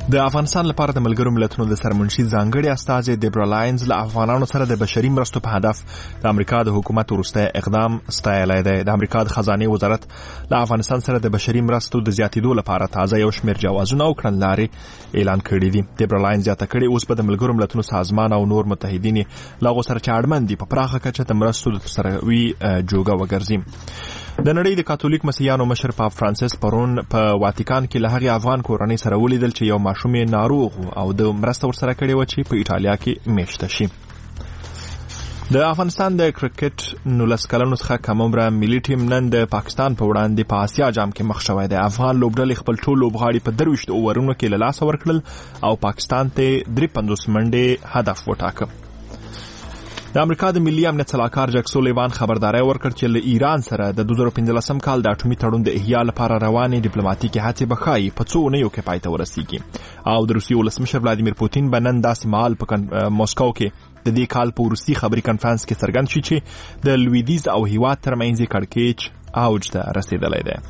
د افغانستان لپاره د ملګرو ملتونو د سرمنشي ځانګړي استازي دیبرا لاینز له افغانانو سره د بشري مرستو په هدف د امریکا د حکومت وروستی اقدام ستایلی دی. د امریکا د خزانه وزارت له افغانستان سره د بشري مرستو د زیاتېدو لپاره تازه یو شمېر جوازونه او کړنلارې اعلان کړي دي. دیبرا لاینز زیاته کړې اوس به د ملګرو ملتونو سازمان او نور متحدین له هغو سره چې اړمن دي په پراخه کچه د مرستو د ترسروي جوګه وګرځي. د نړۍ د کاتولیک مسیحیانو مشر پاپ فرانسیس پرون په واتیکان کې له هغې افغان کورنۍ سره ولیدل چې یو ماشوم یې ناروغ او د مرسته ورسره کړې وه چې په ایټالیا کې میشته شي. د افغانستان د کرکټ 19 کلنو څخه کم عمره ملي ټیم نن د پاکستان په وړاندې په آسیا جام کې مخ شوی دی. افغان لوبډلې خپل ټول لوبغاړي په 23 اوورونو کې له لاسه ورکړل او پاکستان ته 53 منډې هدف وټاکه. د امریکا د ملي امنیت سلاکار جک سولیوان خبرداري ورکړ چې له ایران سره د 2015 کال د اټومي تړون د احیا لپاره روانې ډیپلوماټیکي هڅې به ښایي په څو اونیو کې پای ته ورسیږي او د روسیې ولسمشر ولادیمیر پوتین به نن داسې مهال په موسکو کې د دې کال په وروستي خبري کنفرانس کې څرګند شي چې د لویدیځ او هیواد ترمنځ کړکېچ اوج ته رسیدلی دی.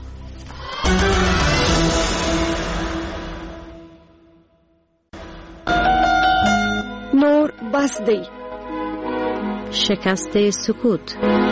نور بس دی. شکست سکوت.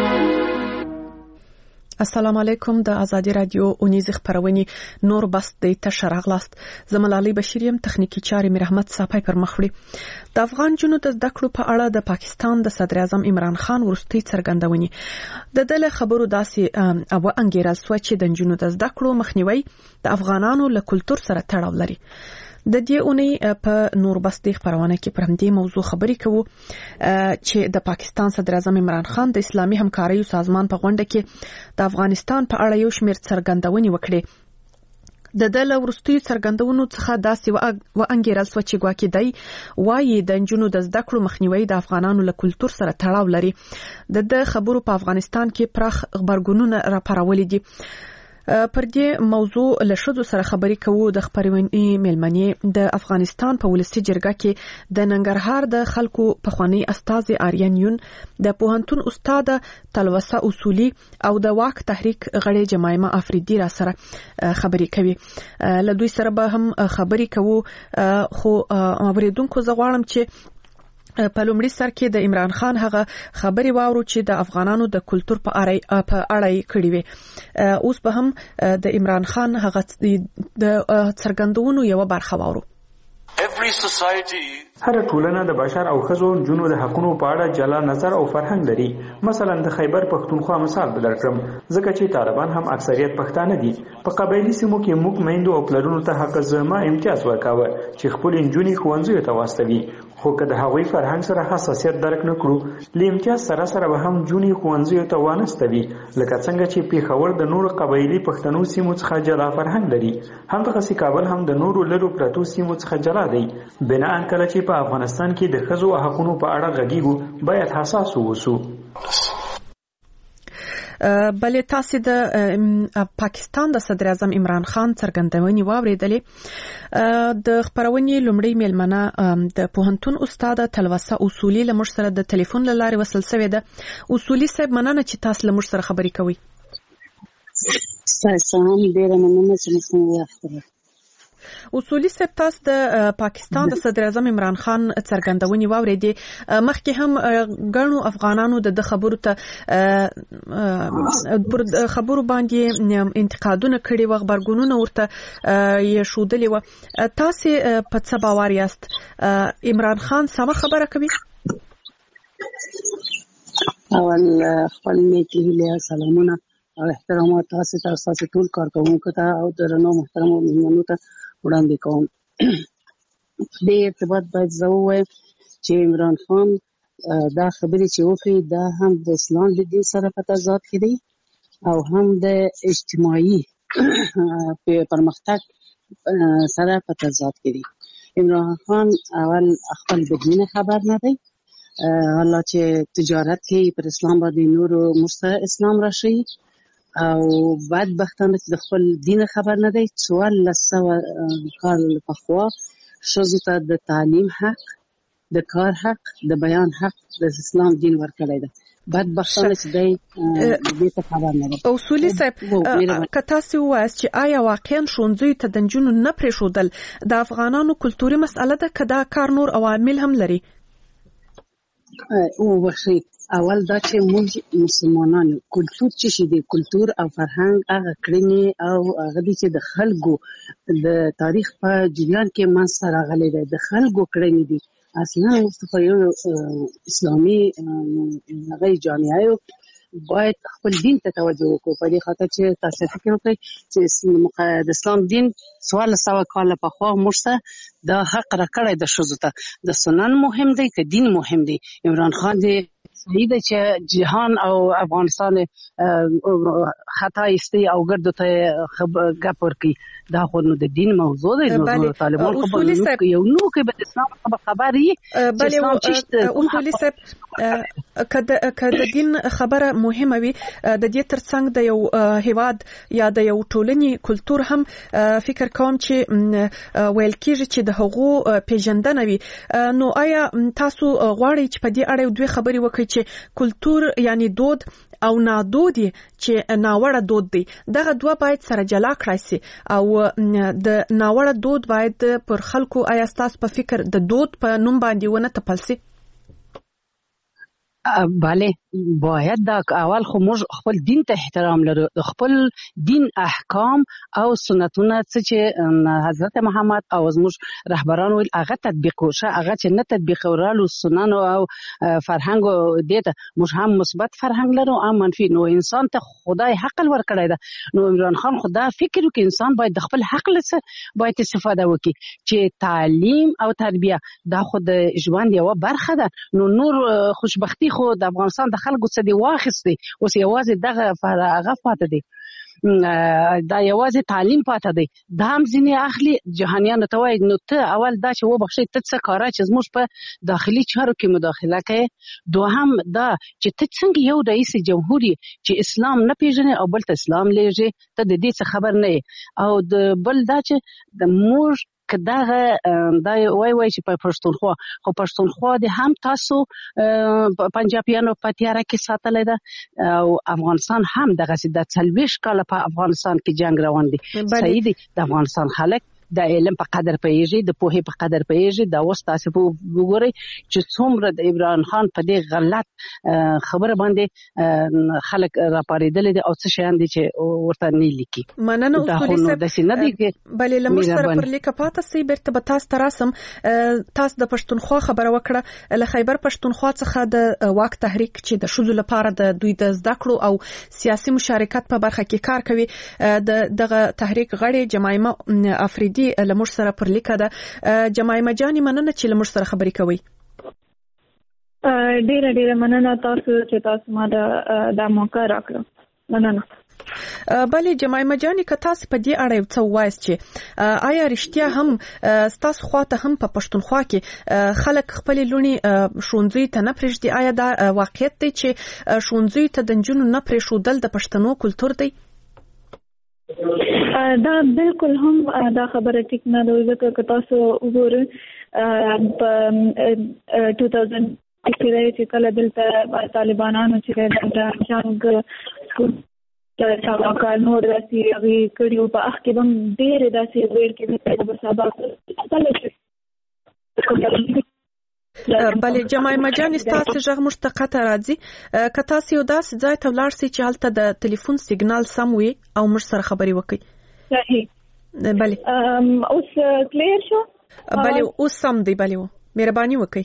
السلام علیکم. د ازادي رادیو اونیز خبرونې نور بس دی ته شراغلاست. زملالي بشریم تخنیکی چاري مې رحمت صاحب پر مخوړي. د افغان جنو د زده کړو په اړه د پاکستان د صدر اعظم عمران خان ورستي څرګندونې د دله خبرو داسې او انګیرل سو چې د جنو د زده کړو مخنیوي د افغانانو له کلچر سره تړاو لري. د دې اونۍ په نور بس دی خبرونه کې پر همدې موضوع خبرې کوو چې د پاکستان صدر اعظم عمران خان د اسلامي همکارۍ سازمان په غونډه کې د افغانستان په اړه یو شمېر څرګندونې وکړې. د دله ورستي څرګندونو څخه داسې و انګیرل سو چې ګواکې دی وايي د جنونو د زده کړو مخنیوي د افغانانو له کلچر سره تړاو لري. د خبرو په افغانستان کې پراخ خبرګونونه راپارولې دي. پر دې موضوع له شذو سره خبرې کوو. د خبرونې ملمنې د افغانستان په ولسي جرګه کې د ننګرهار د خلکو پخوانی استازي آریان یون، د پوهنتون استاد تلوسه اصولي او د واک تحریک غړي جمایمه افریدي را سره خبرې کوي. له دوی سره به هم خبرې کوو خو اوریدونکو زه غواړم چې په لومړي سر کې د عمران خان هغه خبري واورو چې د افغانانو د کلچر په اړه کړي وي. اوس به هم د عمران خان هغه د څرګندونو یو برخه واورو. هر ټولنه د بشر او ښځو جنو د حقونو په اړه جلا نظر او فرهنګ لري. مثلا د خیبر پښتونخوا مثال بدرکړم ځکه چې طالبان هم اکثریت پښتانه دي. په قبایلی سیمو کې موږ میندو او پلرونو ته حق زما امتیاز ورکاوه چې خپل انجونې ښوونځیو ته واستوي. خو که د هغوی فرهنګ سره حساسیت درک نه کړو له امتیاز سره سره به هم جونې ښوونځیو ته وانستوي. لکه څنګه چې پیښور د نورو قبایلی پښتنو سیمو څخه جلا فرهنګ لري، همدغسې کابل هم د نورو لرو پرتو سیمو څخه جلا دی. بناء کله چې په افغانستان کې د ښځو او حقونو په اړه غږیږو باید حساس اوسو. بلې تاسو د پاکستان د صدر اعظم عمران خان څرګندونې واوریدلې. د خبرونې لومړی میلمنه د پوهنتون استاد تلوسه اصولي له موږ سره د ټلیفون له لارې وصل شوې ده. اصولي صاحب مننه چې تاسو له موږ سره خبرې کوئ. سلام، ډیره مننه چې موږ یافتل. اصولي صاحب تاسو د پاکستان د صدر اعظم عمران خان څرګندونې واوریدې. مخکې هم ګڼو افغانانو د خبرو ته خبرو باندې انتقادونه کړي و، خبرګونونه ورته یې ښودلي و. تاسو په څه باور یاست عمران خان سمه خبره کوي؟ اول خپل نیکی هیله سلامونه او احترامات تاسو ته تاسو ټول کارکوونکو ته او درنو محترمو مېلمنو ته وړاندې کوم. دې ارتباط باید زه ووایم چې عمران خان دا خبرې چې وکړي دا هم د اسلام له دین سره په تضاد کې دی او هم د اجتماعي پرمختګ سره په تضاد کې دی. عمران خان اول خپل د دین خبر نه دی، الله چې تجارت کې پر اسلام باندې نور مستر اسلام راشي او بدبختانه چې د خپل دین خبر نه دی. 1400 کال پخوا ښځو ته د تعلیم حق، د کار حق، د بیان حق د اسلام دین ورکړی دی. بدبختانه چې دی دې ته خبر نه دی. اصولي صاحب که تاسو وایاست چې آیا واقعا ښوونځیو ته د نجونو نه پرېښودل د افغانانو کلتوري مسأله ده که دا کار نور عوامل هم لري؟ وبخښئ، اول دا چې موږ مسلمانانو کلتور چې شي دی، کلتور او فرهنګ هغه کړنې او هغه دي چې د خلکو د تاریخ په جریان کې منځته راغلي دی، د خلکو کړنې دي. اصلا خو یو اسلامي هغه جامعه باید خپل دین ته توجه وکړو، په دې خاطر چې تاسو فکر وکړئ چې د اسلام دین 1400 کال پخوا موږ ته د حق راکړی د ښځو ته. د سنن مهم دی که دین مهم دی؟ عمران خان دی صحیح ده چې جهان او افغانستان خطا ایستی او ګردو ته ګپ ورکړي، دا خو نو د دین موضوع دی. نو طالبان خو به یو نو کې به اسلام خبر یې بلې اصولي صاحب که د دین خبره مهمه وي، د دې ترڅنګ د یو هیواد یا د یو ټولنې کلتور هم فکر کوم چې ویل کېږي چې د هغو پیژندنه وي. نو آیا تاسو غواړئ چې په دې اړه دوه خبرې وکړئ چې کلتور یعنی دود او نادودي چې ناوړه دود دی، دغه دوه باید سره جلا کړای شي او د ناوړه دود باید پر خلکو آیا تاسو په فکر د دود په نوم باندې ونه تپل شي؟ بله، باید دا اول خو موږ خپل دین ته احترام لرو، خپل دین احکام او سنتونه چې حضرت محمد او زموږ رهبران ویل هغه تطبیق وشه، هغه چې نه تطبیق ورالو سنن او فرهنګ دې ته موږ هم مثبت فرهنګ لرو هم منفي. نو انسان ته خدای حق ورکړی ده، نو عمران خان خدا فکر وکړي انسان باید د خپل حق له باید استفاده وکړي چې تعلیم او تربیه دا خو د ژوند یوه برخه ده. نو نور خوشبختی خو د افغانستان د خلکو څخه دی واخیستی، اوس یوازې دغه هغه پاتې دی، دا یوازې تعلیم پاتې دی، دا هم ځینې اخلي جهانیانو ته وایي نو ته اول دا چې وبخښئ ته څه کاره چې زموږ په داخلي چارو کې مداخله کوي، دوهم دا چې ته څنګه یو رئیس جمهور چې اسلام نه پیژنې او بل ته اسلام لیږي، ته د دې څه خبر نه یې. او د بل دا چې د موږ که دغه دا وای چې په پښتونخوا خو پښتونخوا د هم تاسو پنجابیانو په تیاره کې ساتلې ده او افغانستان هم دغه د 40 کال په افغانستان کې جنگ روان دي. صحیح دي، د افغانستان خلک د علم په قدر پیږي، د پوهې په قدر پیږي. دا اوس تاسو وګورئ چې څومره د عمران خان په دې غلط خبره باندې خلک راپاریدل دي او څه شیان دي چې ورته نه لیکي. مننه اصولي صاحب، بلې لمر سره پر لیکه پاته سي برته به تاسو تراسم. تاسو د پښتونخوا خبره وکړه، له خیبر پښتونخوا څخه د واک تحریک چې د شذو لپاره د دوی د زده کړو او سیاسي مشارکت په برخه کې کار کوي، دغه تحریک غړي جمایمه افریدي لمر سره پر لیکه ده. جمایمه جاني مننه چې لمر سره خبرې کوي. ډیره مننه تاسو چې تاسو ما د موقع راکړه. مننه. بلې جمایمه جاني که تاسو په دې اړه څه وایاست چې آیا رښتیا هم تاسو خواته هم په پښتونخوا کې خلک خپل لونی ښوونځي ته نه پرېږدي؟ آیا دا واقعیت دی چې ښوونځي ته د نجونو نه پرېښودل د پښتنو کلتور دی؟ دا بالکل هم دا خبره ټیک نه ده، ځکه که تاسو وګورئ په 2000 کې چې کله دلته طالبانانو چې د جنگ سابقه نور داسې هغې کړي په اخ کې هم ډېرې داسې ویل کې به سبق بلې جمایمه جاني ستاسو غږ موږ ته قطع راځي. که تاسو یو داسې ځای ته ولاړ شئ چې هلته د ټلیفون سیګنال سم وي او موږ سره خبرې وکړئ. صحیح. بلې اوس کلیر شو؟ بلې اوس سم دی. بلې مهرباني وکړئ.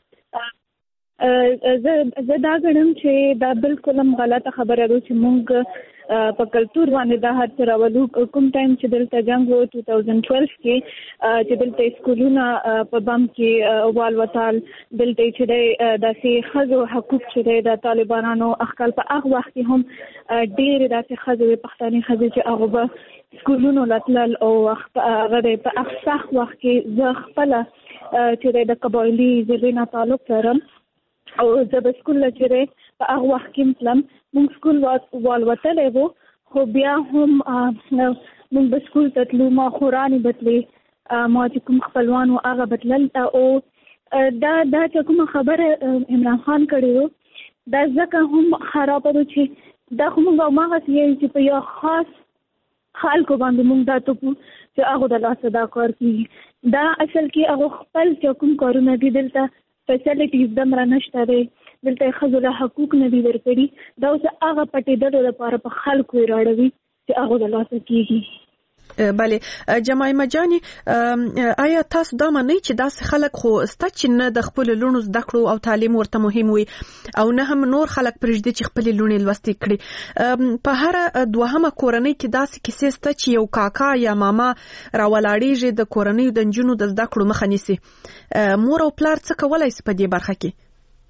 زه دا ګڼم چې دا بالکل هم غلطه خبره ده چې موږ په کلتور باندې دا هر څه راولو. کوم ټایم چې دلته جنګ و 2012 کې چې دلته سکولونه په بم کې والوتل، دلته چې داسې ښځو حقوق چې د طالبانانو اخکال په هغه وخت کې هم ډېرې داسې ښځې پښتنې ښځې چې هغه به سکولونو لتلل او هغه په هغه سخت وخت کې زه خپله چې د قبایلي ژبې نه تعلق لرم او زه به سکول چې په هغه وخت کې تلم، موږ سکول والوتلی و خو بیا هم موږ به سکول ته تلو، ما خورانې به تلې، ما چې کوم خپلوان و هغه به تلل. او دا چې کومه خبره عمران خان کړې و دا ځکه هم خراب ده چې دا هم ماغه چې په یو خاص خلکو باندې موږ دا ته چې هغه د لاس دا کار کوي. دا اصل کې هغه خپل چې کوم کارونه دي دلته فیسیلیټیز دمره نشته دی، دلته ښځو له حقوق نه دي ورکړي. دا اوس هغه پټېدلو لپاره په خلکو یې راړوي چې هغه د لاسه کېږي. بله جمایمه جاني، آیا تاسو دا منئ چې داسې خلک خو سته چې نه د خپل لونو زده کړو او تعلیم ورته مهم وي او نه هم نور خلک پرېږدي چې خپل لونې لوستي کړي؟ په هر دوهمه کورنۍ کې داسې کیسې سته چې یو کاکا یا ماما راولاړېږي د کورنۍ د نجونو د زده کړو مخه نیسي. مور او پلار څه کولی سي په دې برخه کې؟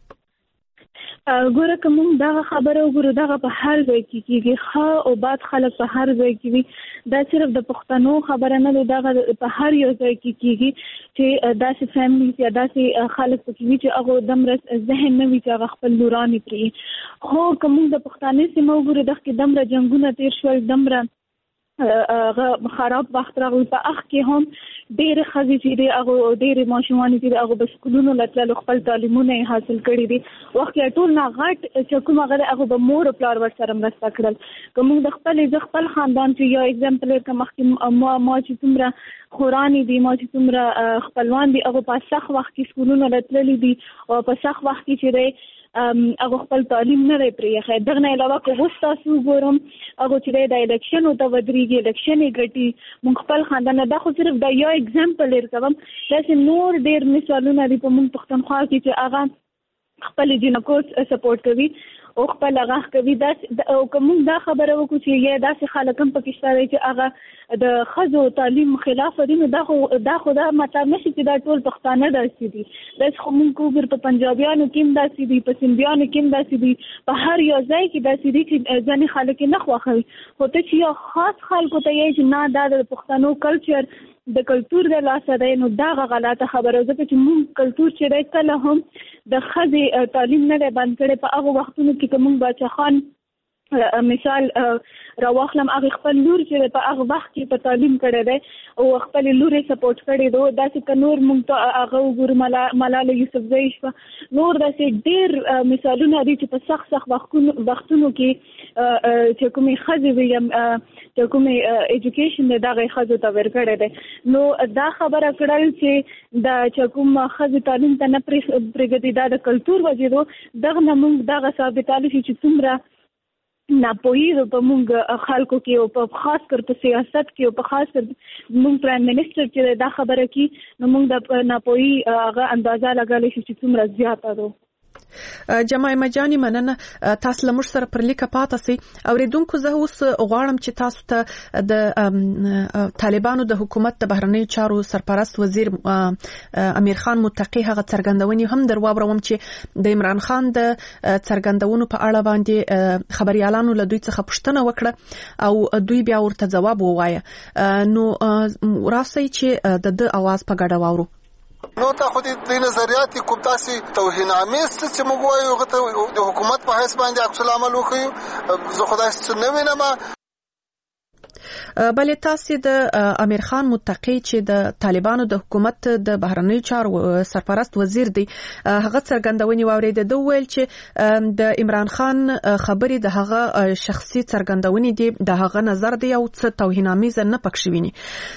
ګوره که موږ دغه خبره وګورو، دغه په هر ځای کې کېږي. ښه او بد خلک په هر ځای کې وي. دا صرف د پښتنو خبره نه ده، دغه په هر یو ځای کې کېږي چې داسې فیملیز یا داسې خلک پکې وي چې هغه دومره ذهن نه وي چې هغه خپل لورانې پرېږدي. خو که موږ د پښتانې سیمه وګورو، دغه دومره جنګونه تېر شول، دومره خراب وخت راغلی. په هغه کې هم ډېرې ښځې چې دي هغه ډېرې ماشومانې چې دي هغه به سکولونو له تللو خپل تعلیمونه یې حاصل کړي دي. وخت کې ټول نه غټ چې کوم هغه دی هغه به مور او پلار ورسره مرسته کړل. که موږ د خپل خاندان چې یو اګزامپل ورکړم، مخکې ما چې څومره خورانې دي، ما چې څومره خپلوان دي، هغه په سخت وخت کې سکولونو له تللي دي او په سخت وخت کې چې دی هغه خپل تعلیم نه دی پرېښی. دغه نه علاوه که اوس تاسو وګورم، هغه چې دی د الیکشن ورته ودرېږي، الیکشن یې ګټي. موږ خپل خاندان دا خو صرف د یو اګزامپل ورکوم، داسې نور ډېر مثالونه دي په موږ پښتونخوا کې چې هغه خپل جنکو سپورټ کوي او خپل هغه کوي. او که موږ دا خبره وکړو چې یا داسې خلک هم پکې شته دی چې هغه د ښځو تعلیم خلاف دي، نو دا خو دا مطلب نشي چې دا ټول پښتانه داسې دي. داسې خو موږ وګورو په پنجابیانو کې هم داسې دي، په سندیانو کې هم داسې دي، په هر یو ځای کې داسې دي چې ځینې خلک یې نه خوښوي. خو ته چې یو خاص خلکو ته یې چې نه دا د پښتنو کلچر د کلتور د لاسه دی، نو دا غلطه خبره. ځکه چې موږ کلتور چې دی کله هم د ښځې تعلیم نه دی بند کړی. په هغه وختونو کې که موږ باچا خان مثال راواخلم، هغه خپل لور چې په هغه وخت کې په تعلیم کړی دی او خپل لور یې سپورټ کړی دی. داسې که نور موږ ته هغه وګورو، ملاله یوسفزۍ شوه، نور داسې ډېر مثالونه دي چې په سخت وختونو کې چې کومې ښځې وي یا چې کومې ایجوکیشن دی دغه ښځو ته ورکړی دی. نو دا خبره کړل چې دا چې کوم ښځې تعلیم ته نه پرېږدي، دا د کلتور وجې ده. دغه نه موږ دغه ثابتولی شي چې څومره ناپوهي په موږ خلکو کې او په خاص کر په سیاست کې او په خاص کر موږ پرایم منسټر چې دا خبره کوي، نو موږ د ناپوهي هغه اندازه لګولی شو چې څومره زیاته ده. جمایمه جاني، مننه. تاسو له موږ سره پر لیکه پاتې سئ. اوریدونکو، زه اوس غواړم چې تاسو ته د طالبانو د حکومت د بهرنیو چارو سرپرست وزیر امیر خان متقی هغه څرګندونې هم در واورم چې د عمران خان د څرګندونو په اړه باندې خبريالانو له دوی څخه پوښتنه وکړه او دوی بیا ورته ځواب ووایه. نو راسي چې د اواز په ګډه واورو. نو ته خو دې نظریات کوم تاسې توهین آمیز چې موږ وایو د حکومت په حیث باندې عکس العمل وکړو، زه خدای څه نه وینم. بلې تاسو د امیر خان متقی چې د طالبانو د حکومت د بهرنیو چارو سرپرست وزیر دی هغه څرګندونې واورید. د ویل چې د عمران خان خبرې د هغه شخصي څرګندونې دي، د هغه نظر دی او څه توهینامیز نه پکښ ویني.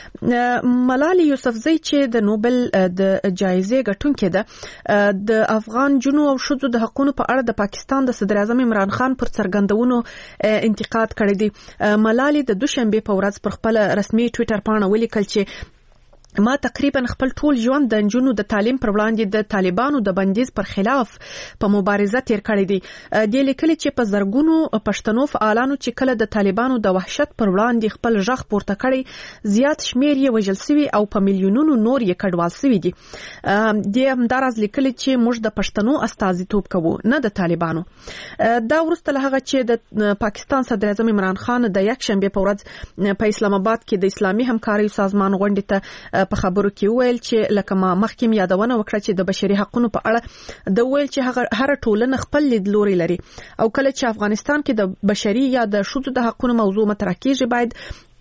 ملاله یوسفزۍ چې د نوبل د جایزې ګټونکې ده، د افغان جنو او شذو د حقوقو په اړه د پاکستان د صدر اعظم عمران خان پر څرګندونو انتقاد کړی دی. ملاله د دوشنبه په ورځ پر خپل رسمي ټوئیټر باندې ولیکل چې ما تقریبا خپل ټول ژوند د نجونو د تعلیم پر وړاندې د طالبانو د بندیز پر خلاف په مبارزه تیر کړی دی. د لیکل چې په زرګونو پښتنو فعالانو چې کله د طالبانو د وحشت پر وړاندې خپل ژغ پورته کړی، زیات شمیر یې وژل شوی او په میلیونونو نور یې کډوال شوی دي. د همدارز لیکل چې موږ د پښتنو استازیتوب کوو، نه د طالبانو. دا ورسته له هغه چې د پاکستان صدر اعظم عمران خان د یک شنبه په ورځ په اسلام آباد کې د اسلامي همکارۍ سازمان غونډې ته په خبرو کې ویل چې لکه ما مخکې یادونه وکړه چې د بشري حقوقو په اړه د ویل چې هر ټولنه خپل لیدلوري لري او کله چې افغانستان کې د بشري یا د شذو د حقوقو موضوع مطرح کیږي باید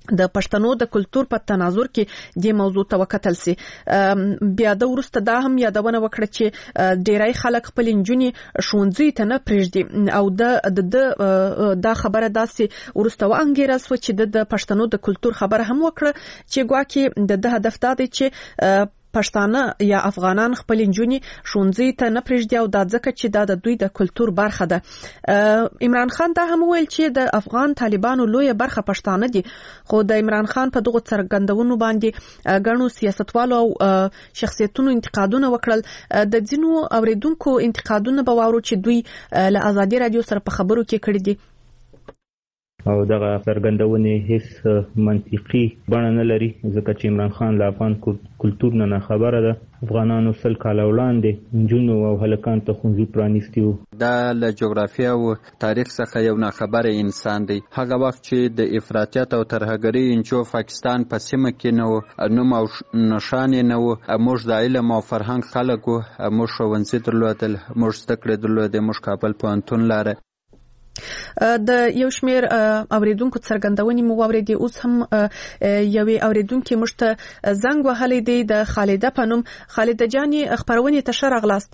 د پښتنو د کلچر په تناظر کې د موضوع ته وکتل سي. بیا د ورسته دا هم یادونه وکړه چې ډیری خلک خپل انجونی شونځي ته نه پرېږدي او د خبره داسې ورسته وانګیرل سو چې د پښتنو د کلچر خبره هم وکړه چې ګواکې د هدف دا دی چې پښتانه یا افغانان خپل انجونی شونځي ته نه پرېږدي او دا ځکه چې دا د دوی د کلچر برخه ده. عمران خان دا هم ویل چې د افغان طالبانو لوی برخه پښتانه دي، خو د عمران خان په دغه څرګندونو باندې غنو سیاستوالو او شخصیتونو انتقادونه وکړل. د ځینو اوریدونکو انتقادونه به واورو چې دوی له ازادي رادیو سره په خبرو کې کړي دي او دغه څرګندونې هیڅ منطقي بڼه نه لري ځکه چې عمران خان له افغان کلچر نه خبره ده. افغانانو سل کاله وړاندې نجونو او هلکانو ته ښوونځي پرانیستي وو. دا له جغرافیه او تاریخ څخه یو ناخبره انسان دی. هغه وخت چې د افراطیت او ترهګرۍ انجو پاکستان په سیمه کې نه و، نوم او نشان نه و، موږ د علم او فرهنګ خلک وو، موږ ښوونځي درلودل، موږ زده کړې درلودې، موږ کابل پوهنتون لاره. د یو شمیر اوریدونکو څرګندونې مو واوریدي. اوس هم یوې اوریدونکو مشته زنګ وهلی دی د خالده پنوم. خالده جاني خبرونه ته ښه راغلاست.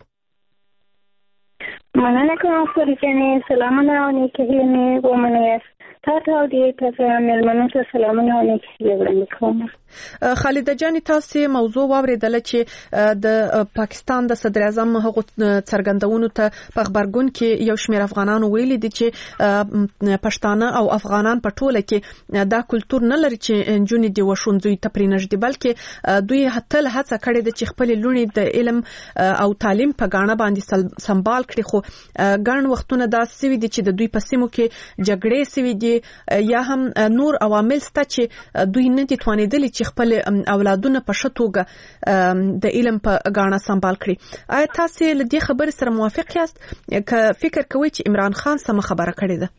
مننه کوم فرجانې، سلامونه او نیکي هیلې ومنئ. تاسو دې تاسو ملمنو ته سلامونه او نیکي هیلې وړاندې کوم. خالده جاني تاسو موضوع واوریدله چې د پاکستان د صدر اعظم هغه څرګندونو ته په خبرګون کې یو شمېر افغانانو ویلي دي چې پښتانه او افغانان په ټوله کې دا کلچر نه لري چې انجونی دی وشونځوي ته پرېنږدي، بلکې دوی هتل هڅه کړې ده چې خپل لونی د علم او تعلیم په غاڼه باندې سمبال کړي. خو ګڼ وختونه دا سوي دي چې د دوی په سیمو کې جګړې سوي دي یا هم نور عوامل سته چې دوی نه دي توانېدلي چې خپل اولادونه په شتوګه د علم په غاڼه سمبال کړي. آیا تاسو له دې خبرې سره موافق یاست که فکر کوئ چې عمران خان سم خبره کړې ده؟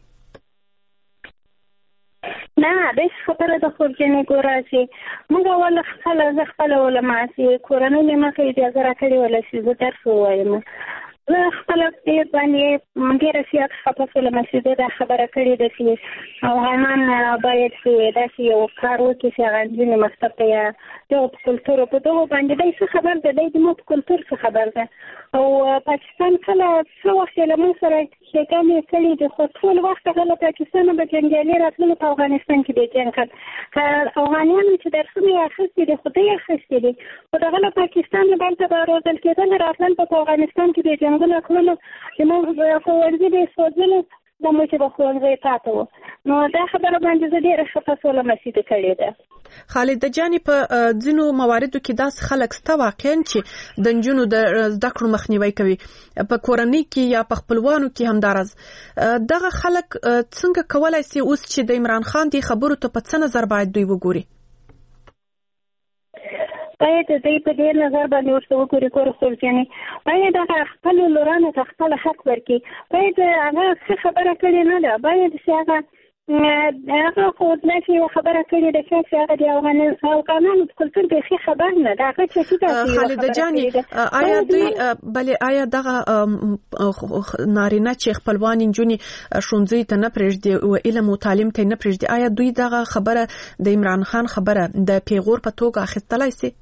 نه، د خبره د خورجنې ګوره چې موږ اول خپل علما چې کورنۍ مې مخې اجازه راکړې وله چې زه درس ووایم. زه خپل دې باندې ډېره زیات خفه شوم چې دا خبره کړې ده چې افغانان باید داسې یو کار وکړي چې هغه نجونې مکتب ته یا د کلچر په دغو باندې دی څه خبر ده، دی زموږ په کلچر څه خبر ده. او پاکستان کله څه وخت یې له موږ سره ښېګڼې کړي دي، خو ټول وخت هغه له پاکستانه به جنګیالي راتللو په افغانستان کې به جنګ کړ. که افغانیانو چې درسونه یې اخیستي دي خو دوی یې اخیستي دي، خو دغه له پاکستان نه بلته به روزل کېدل راتلل په افغانستان کې به جنګونه کړلو چې موږ ښوونځي به یې سوځلو زموږ چې به ښوونځی پاته و. نو دا خبره باندې زه ډېره خفه شولم چې ده کړې ده. خالده جاني په ځینو مواردو کې داسې خلک سته واقعا چې د نجونو د زده کړو مخنیوي کوي، په کورنۍ کې یا په خپلوانو کې همداراز. دغه خلک څنګه کولای شي اوس چې د عمران خان دی خبرو ته په څه نظر باید دوی وګوري؟ باید دوی په دې نظر باندې ورته وګوري ګوره خورجانې، باید هغه خپلو لورانو ته خپل حق ورکړي. باید هغه ښه خبره کړې نه ده، باید چې هغه خو داسې یوه خبره کړې ده چې هغه د افغانانو په کلچر بیخي خبر نه ده. هغه چې داسې خالده جاني آیا دوی بلې آیا دغه نارینه چې خپلوان نجونې ښوونځي ته نه پرېږدي او علم او تعلیم ته نه پرېږدي، آیا دوی دغه خبره د عمران خان خبره د پیغور په توګه اخیستلی سي؟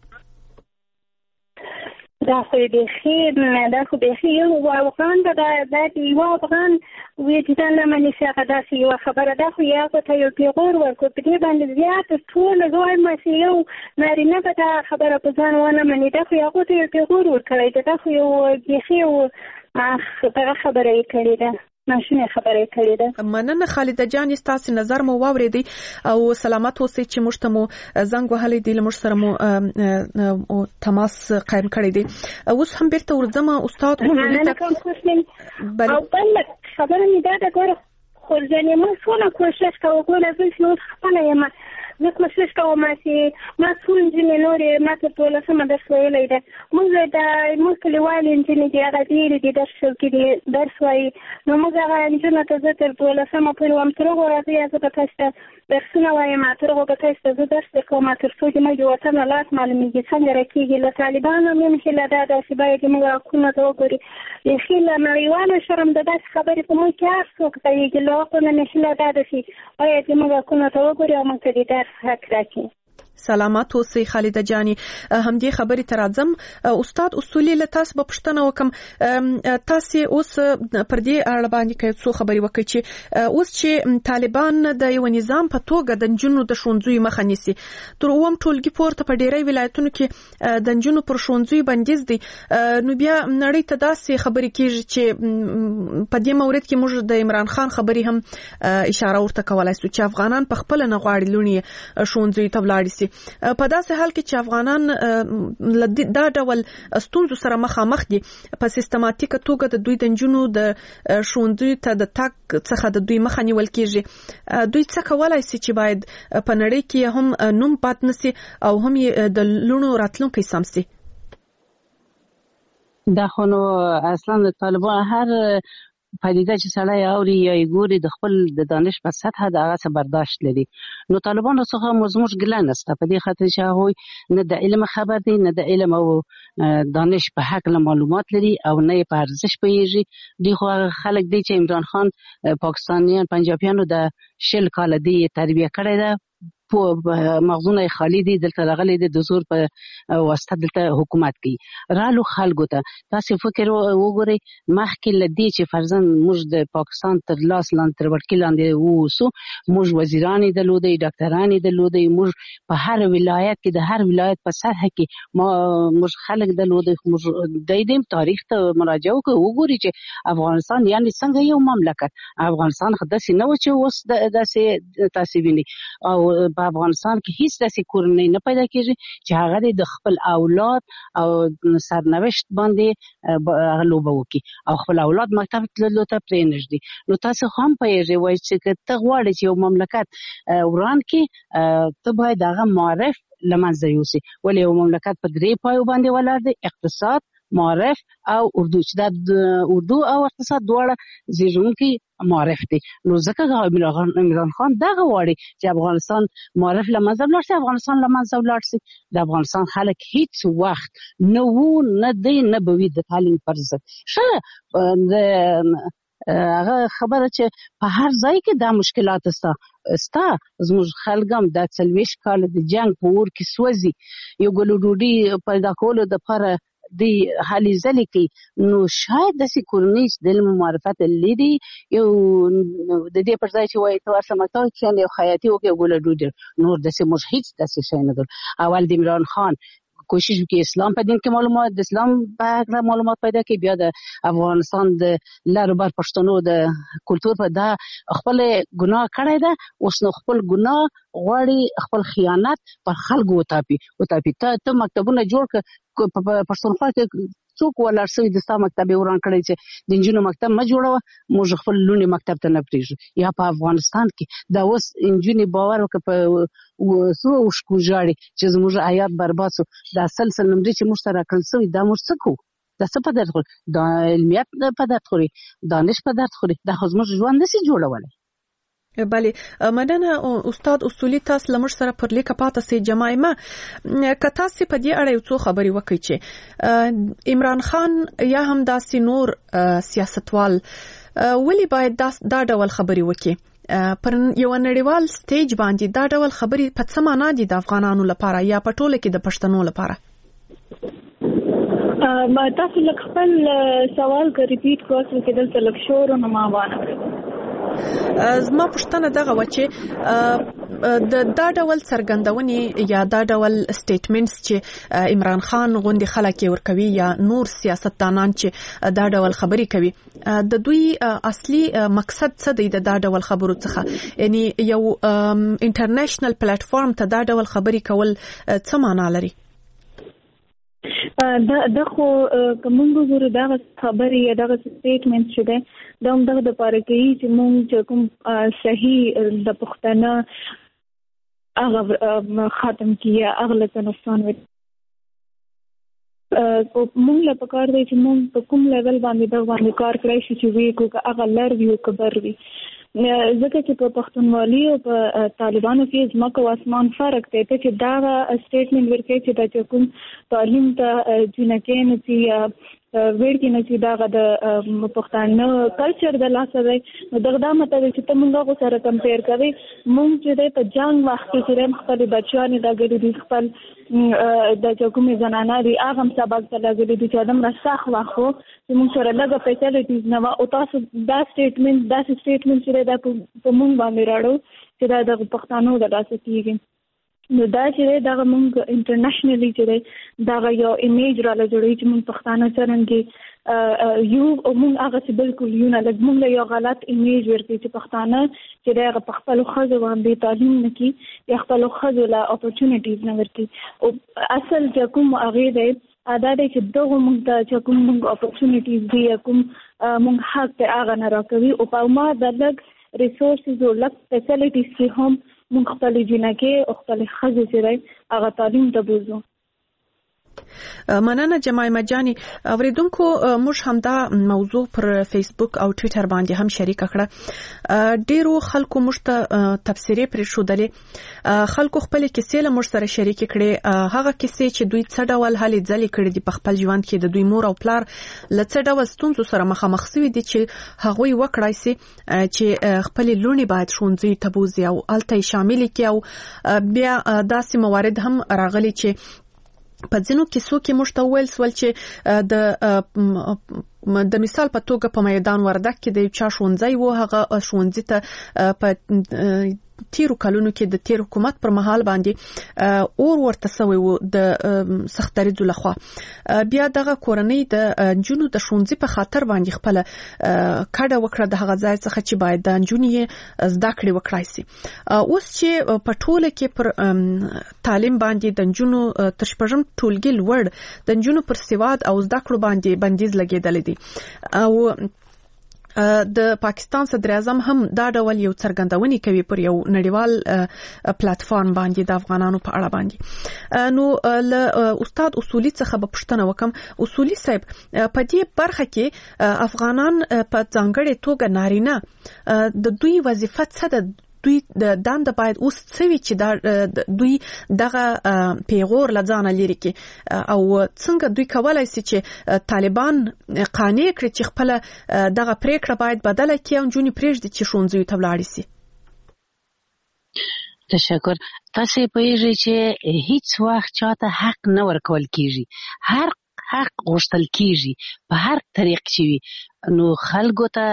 دا خو بیخي یو افغان ده، دا یو افغان وجدان نه مني چې هغه داسې یوه خبره ده، خو هغه ته یو پیغور ورکړو. په دې باندې زیات ټوله زه وایم چې یو نارینه به دا خبره په ځان ونه مني، دا خو هغو ته یو پیغور ورکړی ده، دا خو یو بیخي یو دغه خبره یې کړې ده، ماشینه خبره کړې ده. مننه خالده جان، تاسو نظر مو واوریدي او سلامت اوسئ چې موږ ته مو زنګ وهلی دی، موږ سره مو تماس قائم کړی دی. اوس هم بیرته ورځم استاد مننه کوم خوشنه او بل خبره مې دا ده ګوره خورجانې، موږ ټوله کوشش کوو ګوره زه چې اوس خپله یم زه کوشش کوم چې ما ټول نجونې نورې ما ته 12 درس ویلی دی. موږ کلیوالې نجونې دي هغه ډېرې دي درس کې دي درس وایي نو موږ هغه نجونو ته زه تر 12 پورې وایم تر هغو راځئ زه به تاسو ته درسونه وایم تر هغو به تاسو ته زه درس درکوم تر څو چې موږ د وطن حالات معلومېږي څنګه راکېږي. له طالبانو هم یم هیله دا ده چې باید موږ حقونه ته وګوري. بیخي له نړیواله شرم د داسې خبرې په موږ کې هر څوک کوي له حقو نه مې هیله دا ده چې باید موږ حقونه ته وګوري او موږ ته د درس حق راکړي. سلامات اوسئ خالده جاني. همدې خبرې ته راځم. استاد اصولي له تاسو به پوښتنه وکم تاسو اوس پر دې اړه باندې کې څو خبرې وکړي چې اوس چې طالبان د یو نظام په توګه د نجونو د ښوونځیو مخه نیسي تر اوم ټولګي پورته په ډیری ولایتونو کې د نجونو پر ښوونځیو بندیز دي نو بیا نړۍ ته داسې خبرې کیږي چې په دې مورد کې موږ د عمران خان خبرې هم اشاره ورته کولای شو چې افغانان په خپل نه غواړي لونی ښوونځیو ته ولاړ شي. په داسې حال کې چې افغانان دا ډول ستونزو سره مخامخ دي په سیستماتیکه توګه د دوی د نجونو د ښوونځیو ته د تګ څخه د دوی مخه نیول کیږي. دوی څه کولای شي چې باید په نړۍ کې هم نوم پات نشي او هم د لونو راتلونکي سم شي؟ دا خو نو اصلا طالبان هر پدیده چې سړی اوري یا یې ګوري د خپل د دانش په سطحه د هغه څه برداشت لري. نو طالبانو څخه زموږ ګیله نشته په دې خاطر چې هغوی نه د علم خبر دي نه د علم او دانش په هکله معلومات لري او نه یې په ارزش پوهېږي. دوی خو هغه خلک دی چې عمران خان پاکستانیان پنجابیانو د 10 کاله دی تربیه کړې ده مغزونه خالی دي دلته راغلي دي د زور په واسطه دلته حکومت کوي. رالو خلکو ته تاسو فکر وګورئ مخکې لدی چې فرضاً موږ د پاکستان تر لاس لاندې تر وړکې لاندې ووسو موږ وزیرانې درلودې ډاکټرانې درلودې موږ په هر ولایت کې د هر ولایت په سطح کې موږ خلک درلودې موږ د دې تاریخ ته مراجعه وکړو وګورئ چې افغانستان یعنی څنګه یو مملکت افغانستان خداسي نه و چې اوس داسې تاسو ویني او په افغانستان کې هیڅ داسې کورنۍ نه پیدا کیږي چې هغه د خپل اولاد او سرنوشت باندې لوبه وکړي او خپل اولاد مکتب تللو ته پرې نږدې. نو تاسو هم پوهیږئ وایي چې ته غواړې چې یو مملکت وران کړي ته باید هغه معرف له منځه یوسي. ولې یو مملکت په 3 پایو باندې ولاړ دی اقتصاد معرف او اردو چې دا اردو او اقتصاد دواړه زیږونکي معرف دي. نو ځکه عمران خان دغه غواړي چې افغانستان معرف له منځه ولاړ شي افغانستان له منځه ولاړ شي. د افغانستان خلک هیڅ وخت نه وو نه دی نه به وي د تعلیم پر ضد. هغه خبره چې په هر ځای کې دا مشکلات ستا زموږ خلک هم د 40 کال د جنگ په اور کې سوځي یو ګلو ډوډۍ پیدا کولو دپاره دی حالي ځلې کوي. نو شاید داسې کورنۍ چې د علم معرفت لري یو د دې پر ځای چې وایي ته ورشه مکتب کښېنه یو خیاطي وکړې یو ګله ډوډۍ نور داسې موږ هیڅ داسې شی نه درلود. اول د عمران خان کوشش وکړي اسلام په دین کې معلومات د اسلام په اړه معلومات پیدا کړي بیا د افغانستان د لارو بر پښتنو د کلتور په دا خپل ګناه کړی ده اوس نو خپل ګناه غواړي خپل خیانت پر خلکو وتاپي ته مکتبونه جوړ کړه په پښتونخوا کې څوک ولاړ شوی د ستا مکتب وران کړی چې د نجونو مکتب ما جوړوه موږ خپل لونې مکتب ته نه پرېږدو. یا په افغانستان کې دا اوس نجونې باور وکړه په سرو اوښکو ژاړي چې زموږ حیات برباد شو. دا سلسل نمرې چې موږ ته راکړل شوي دا موږ څه کوو دا څه په درد خوري دا علمیت په درد خوري دانش په درد خوري دا خو زموږ ژوند نشي جوړولی. بله مننه استاد اصولي تاسو لمر سره پر لیکه پاتې سي جماعه که تاسو په دې اړه یو څو خبرې وکړئ چې عمران خان یا هم داسې نور سیاستوال ولی باید دا ډول خبرې وکړي پر یو نړیوال سټیج باندې دا ډول خبرې په څه معنا دي د افغانانو لپاره یا په ټوله کې د پښتنو لپاره؟ ما تاسو لکه خپل سوال که ریپیټ کوئ چې دلته لږ شور او ما وانه زما پوښتنه دغه و چې دا ډول څرګندونې یا دا ډول سټیټمنټس چې عمران خان غوندي خلک ورکوي یا نور سیاستدانان چې دا ډول خبرې کوي د دوی اصلي مقصد څه دی د دا ډول خبرو څخه؟ یعنی یو انټرنیشنل پلیټ فارم ته دا ډول خبرې کول څه معنا لري؟ دا خو کومه ګورو دا خبرې یا دا سټیټمنټ چې ده دا هم دغه لپاره کوي چې موږ کوم صحیح د پښتنه هغه ختم کیه هغه له نقصان وي مونږ له پکار دی چې مونږ په کوم لیول باندې دا باندې کار کړی شي چې وی کو هغه لر وی او کبر وي ځکه چې په پښتونولي او په طالبانو کې ځمکه او اسمان فرق دی چې دا سټیټمنټ ورکړي چې دا کوم تعلیم ته جنکه نه سي وړ کې نه چې دا د پښتانه کلچر د لاسه دی نو دغه مطلب چې ته موږ سره کمپیر کوي موږ چې په جنگ وخت کې خپل بچیان د ګډي خپل د کومې زنانه دی هغه هم سبق ته لګولي دي چې ادم راسخ واخو چې موږ سره لږه فیسیلیټیز نه او تاسو دا سټیټمنټ چې دا په موږ باندې راړو چې دا د پښتنو د لاسه کیږي نو دا چې دا موږ انټرنیشنلی چې دا یو ایمیج را لګوي چې موږ پښتانه څنګه یو او موږ هغه چې بالکل یو نه لګ موږ یو غلط ایمیج ورکړي چې پښتانه چې دا په خپل خزو باندې تعلیم نکي یا خپل خزو لا اپورتونټیز نه ورکړي او اصل چې کوم هغه دی دا د چې دغه موږ ته کوم موږ اپورتونټیز دی کوم موږ حق ته هغه نه راکوي او په ما د لګ ریسورسز او لګ فیسیلیټیز چې هم موږ خپل جنکه او خپل خزو چې هغه تعلیم ته بوزو مننه جمایمه جانی اوریدونکو موږ هم دا موضوع پر فیسبوک او ټوئیټر باندې هم شریک کړه ډیرو خلکو موږ ته تفسیری پر شودلې خلکو خپل کیسې له موږ سره شریک کړي هغه کیسې چې دوی څه ډول حل ځلې کړي دي په خپل ژوند کې د دوی مور او پلار له څه ډول ستونزو سره مخامخ شوي دي چې هغه وکړای سي چې خپل لونی باید ښوونځي ته بوزي او الته شامل کړي او بیا داسې موارد هم راغلي چې په ځینو کیسو کې موږ ته ویل سول چې د مثال په توګه په میدان وردګ کې د چا ښوونځي وو هغه ښوونځي ته په تیرو کلونو کې د تیر حکومت پر مهال باندې اور ورته سوی وو د سختریزو لخوا بیا دغه کورنۍ د جنونو د ښوونځي په خاطر باندې خپل کډه وکړه د هغه ځای څخه چې باید د جنونو زده کړې وکړای شي اوس چې په ټوله کې پر تعلیم باندې د جنونو تر شپږم ټولګي لوړ د جنونو پر سواد او زده کړو باندې بندیز لګیدل دي او د پاکستان صدر اعظم هم دا ډول یو څرګندونې کوي پر یو نړیوال پلیټ فارم باندې د افغانانو په اړه باندې نو له استاد اصولي څخه به پوښتنه وکم اصولي صاحب په دې برخه کې افغانان په ځانګړي توګه نارینه د دوی وظیفه څه ده دوی د دند باید اوس څوي چې دوی دغه پیغور لځانه لري کې او څنګه دوی کولای شي چې طالبان قانع کړي چې خپل دغه پریکړه باید بدله کړي او جونی پرېږدي چې ښوونځي ته ولاړ شي تشکر تاسو پوهیږئ چې هیڅ وخت چاته حق نه ورکول کیږي هر حق غوښتل کیږي په هر طریق چې نو خلکو ته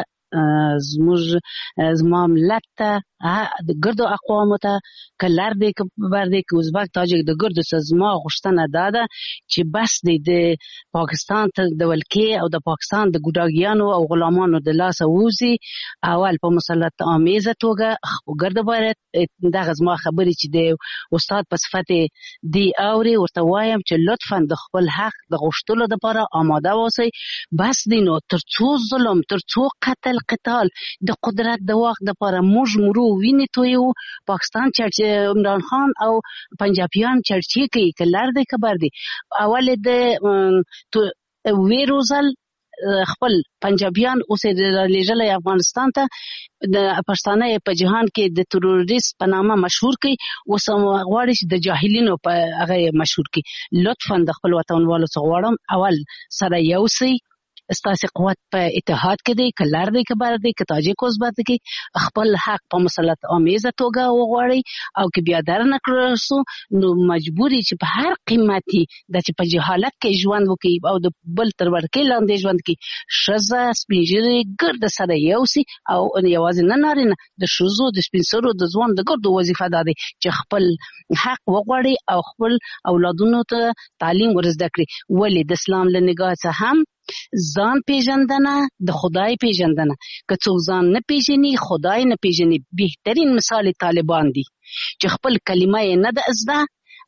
زما ملت ته د ګردو اقوامو ته کلر دی کبر دی که ازبک تاجک د ګردو زما غوښتنه داده چې بس دی د پاکستان ته د ولکې او د پاکستان د ګوډاګیانو او غلامانو د لاسه ووزي اول په مسلط آمیزه توګه ګرده باید دغه زما خبرې چې د استاد په صفت دی اوري ورته وایم چې لطفا د خپل حق د غوښتلو لپاره آماده اوسئ بس دی نو تر څو ظلم تر څو قتال د قدرت د وخت لپاره موږ مرو ویني تویو پاکستان چې عمران خان او پنجابیان چرچی کوي کلر دی کبر دی اول د ویروزل خپل پنجابیان اوسه د لېجل افغانستان ته د پښتانه په جهان کې د تروریست په نامه مشهور کی اوس غواړي چې د جاهلینو په هغه مشهور کی لطفا د خپل وطنوالو څخه غواړم اول سره یوسي استاسي قوت په اتحاد کې دی کلر دی کبر دی که تاجک ازبک کې خپل حق په مسلط آمیزه توګه وغواړي او که بیا در نه کړل سو نو مجبوري چې په هر قیمتي د چې په جهالت کې ژوند وکړي او د بل تر ورکې لاندې ژوند کې شزه سپینجري ګرد سره یوسي او یوازې نه نارینه د شوزو د سپینسرو د ځوان د ګردو وظیفه ده چې خپل حق وغواړي او خپل اولادونو ته تعلیم ورزده کړي ولی د اسلام له نگاه څخه هم ځان پیژندنه د خدای پیژندنه که څوک ځان نه پیژني خدای نه پیژني بهترین مثال طالبان دي چې خپل کلمه نه د ازده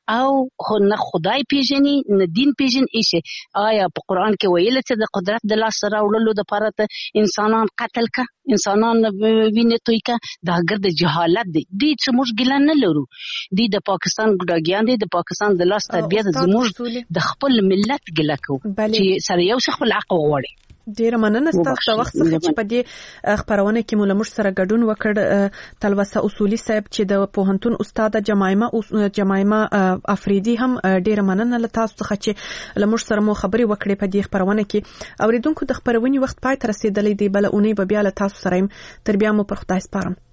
او نه خدای پیژني نه دین پیژني ایشه. آیا په قران کې ویل چې د قدرت د لاس سره وړلو د لپاره ته انسانان قتل کا انسانان وینې توی کا دا ګرد جهالت دی چې موږ ګیله نه لرو. دی د پاکستان ګډاګیان دي د پاکستان د لاس تربیت زموږ د خپل ملت ګیله کو چې سره یو څه خپل حق وغواړي. ډیره مننه ستاسو د وخت څخه چې په دې خبرونه کې مولمش سره ګډون وکړ. تلوسه اصولي صاحب چې د پوهنتون استاد جمایمه افریدي هم ډیره مننه له تاسو څخه چې لمش سره مو خبري وکړې په دې خبرونه کې. اوریدونکو د خبرونې وخت پای ته رسیدلې دی، بل اونۍ به بیا له تاسو سره تر بیا مو پر خدای سپارم.